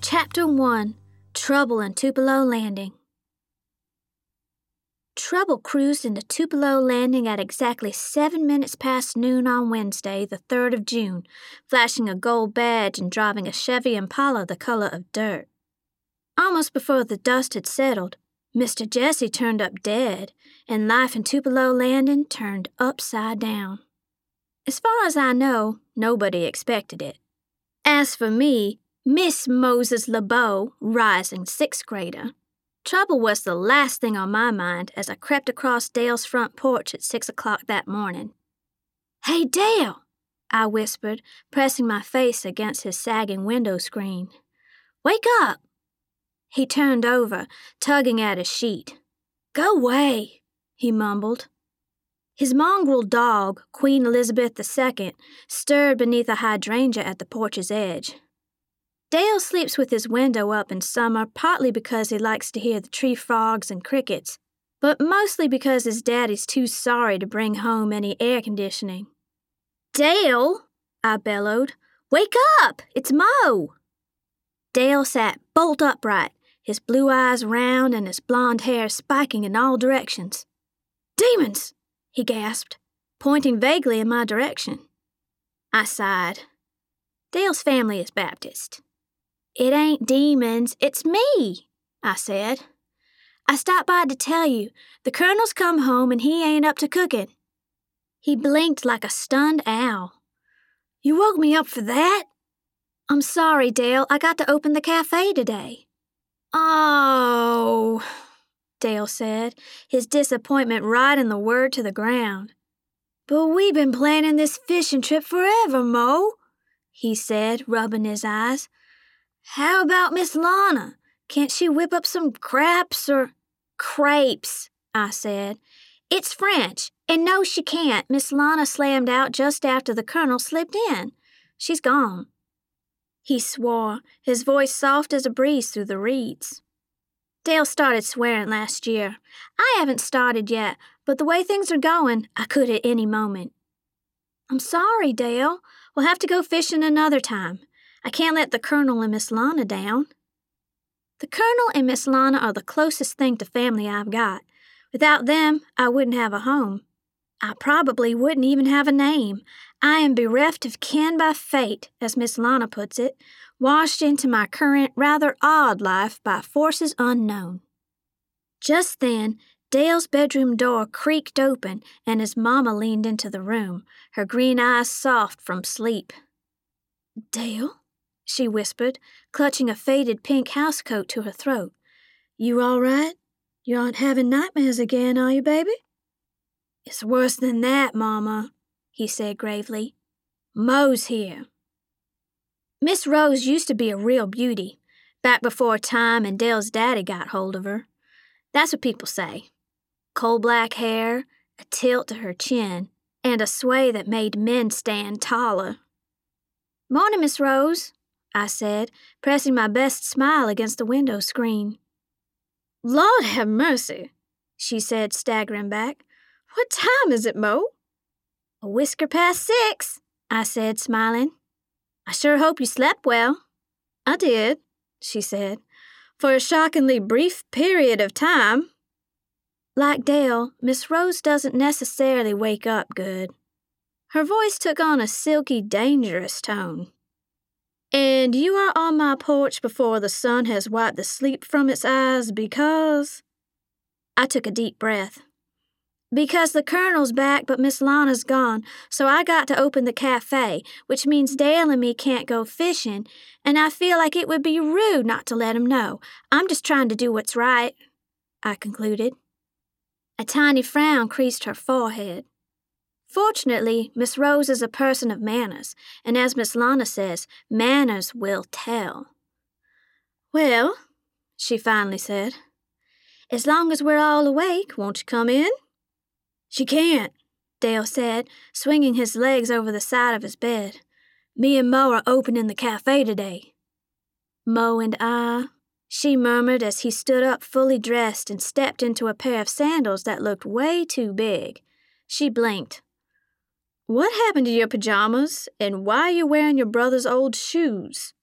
Chapter 1, Trouble in Tupelo Landing. Trouble cruised into Tupelo Landing at exactly 7 minutes past noon on Wednesday, the 3rd of June, flashing a gold badge and driving a Chevy Impala the color of dirt. Almost before the dust had settled, Mr. Jesse turned up dead, and life in Tupelo Landing turned upside down. As far as I know, nobody expected it. As for me, Miss Moses LeBeau, rising 6th grader, trouble was the last thing on my mind as I crept across Dale's front porch at 6 o'clock that morning. "Hey, Dale," I whispered, pressing my face against his sagging window screen. "Wake up!" He turned over, tugging at his sheet. "Go away," he mumbled. His mongrel dog, Queen Elizabeth II, stirred beneath a hydrangea at the porch's edge. Dale sleeps with his window up in summer, partly because he likes to hear the tree frogs and crickets, but mostly because his daddy's too sorry to bring home any air conditioning. "Dale," I bellowed, "wake up! It's Mo!" Dale sat bolt upright, his blue eyes round and his blonde hair spiking in all directions. "Demons!" he gasped, pointing vaguely in my direction. I sighed. Dale's family is Baptist. "It ain't demons, it's me," I said. "I stopped by to tell you, the Colonel's come home and he ain't up to cooking." He blinked like a stunned owl. "You woke me up for that?" "I'm sorry, Dale, I got to open the cafe today." "Oh," Dale said, his disappointment riding the word to the ground. "But we've been planning this fishing trip forever, Mo," he said, rubbing his eyes. "How about Miss Lana? Can't she whip up some craps or—" "Crepes," I said. "It's French, and no, she can't. Miss Lana slammed out just after the Colonel slipped in. She's gone." He swore, his voice soft as a breeze through the reeds. "Dale started swearing last year. I haven't started yet, but the way things are going, I could at any moment." "I'm sorry, Dale. We'll have to go fishing another time. I can't let the Colonel and Miss Lana down." "The Colonel and Miss Lana are the closest thing to family I've got. Without them, I wouldn't have a home. I probably wouldn't even have a name. I am bereft of kin by fate, as Miss Lana puts it, washed into my current, rather odd life by forces unknown." Just then, Dale's bedroom door creaked open and his mama leaned into the room, her green eyes soft from sleep. "Dale?" she whispered, clutching a faded pink housecoat to her throat. "You all right? You aren't having nightmares again, are you, baby?" "It's worse than that, Mama," he said gravely. "Mo's here." Miss Rose used to be a real beauty, back before time and Dale's daddy got hold of her. That's what people say. Coal-black hair, a tilt to her chin, and a sway that made men stand taller. "Morning, Miss Rose," I said, pressing my best smile against the window screen. "Lord have mercy," she said, staggering back. "What time is it, Mo?" "A whisker past 6, I said, smiling. "I sure hope you slept well." "I did," she said, "for a shockingly brief period of time." Like Dale, Miss Rose doesn't necessarily wake up good. Her voice took on a silky, dangerous tone. "And you are on my porch before the sun has wiped the sleep from its eyes because—" I took a deep breath. "Because the Colonel's back but Miss Lana's gone, so I got to open the cafe, which means Dale and me can't go fishing, and I feel like it would be rude not to let him know. I'm just trying to do what's right," I concluded. A tiny frown creased her forehead. Fortunately, Miss Rose is a person of manners, and as Miss Lana says, manners will tell. "Well," she finally said, "as long as we're all awake, won't you come in?" "She can't," Dale said, swinging his legs over the side of his bed. "Me and Mo are opening the cafe today." "Mo and I," she murmured as he stood up fully dressed and stepped into a pair of sandals that looked way too big. She blinked. "What happened to your pajamas, and why are you wearing your brother's old shoes?"